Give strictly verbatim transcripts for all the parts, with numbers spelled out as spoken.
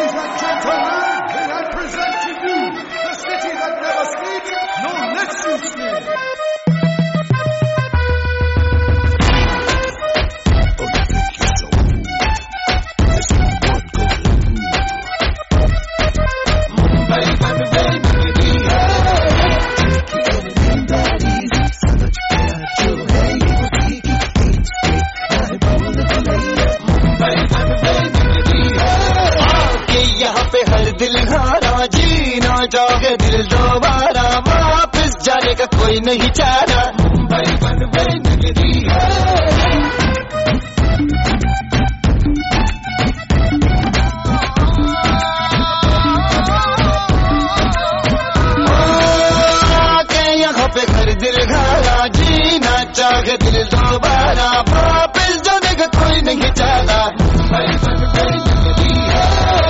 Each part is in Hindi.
Ladies and gentlemen, may I present to you the city that never sleeps nor lets you sleep. दिल हारा जीना चाहे दिल दोबारा वापस जाने का कोई नहीं चाहा मुंबई मुंबई नगरी है के यहाँ पे घर दिल हारा जीना चाहे दिल दोबारा वापस जाने का कोई नहीं चाहा मुंबई मुंबई नगरी है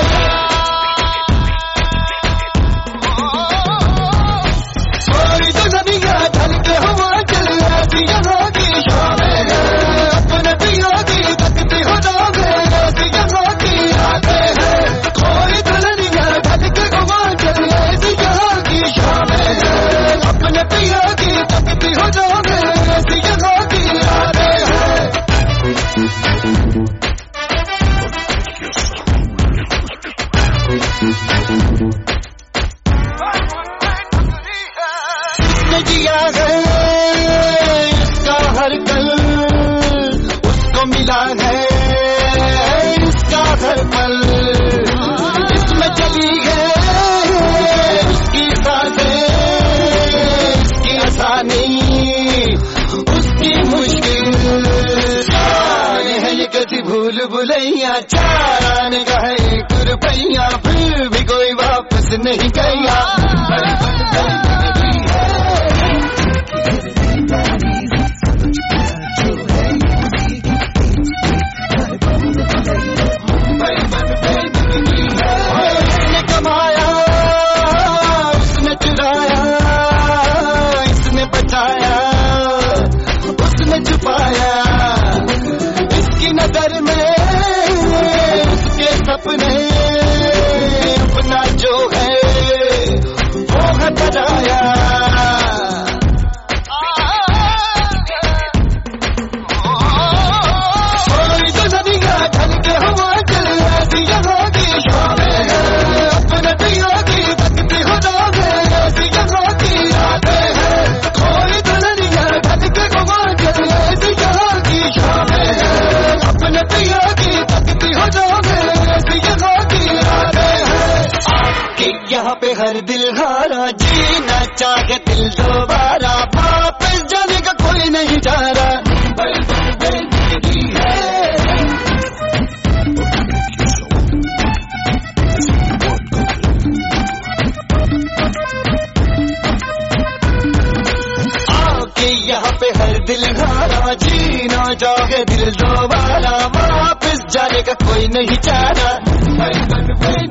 जिया है इसका हर कल उसको मिला है इसका हर पल इसमें चली है उसकी सांसें इसकी आसानी उसकी मुश्किल जान है ये कैसी भूल भुलैया चारान का है एक रुपैया फिर भी कोई वापस नहीं गया नजर में उसके सपने अपना जो है वो है बजाया कोई तो नदियाँ ढल के हवा चल ऐसी यहाँ की शामें हैं अपने दिया की तकती हो जाओगे ऐसी यहाँ की यादें हैं कोई तो नदियाँ ढल के हवा चल ऐसी यहाँ की शामें हैं अपने पिया की तकती हो जाओगे ऐसी यहाँ की यादें हैं आपके यहाँ पे हर दिल हारा जीना चाहे दिल दोबारा वापस जाने का कोई नहीं जा रहा मुंबई मुंबई नगरी है आपके यहाँ पे हर दिल हारा जीना चाहे दिल दोबारा वापस जाने का कोई नहीं चाहा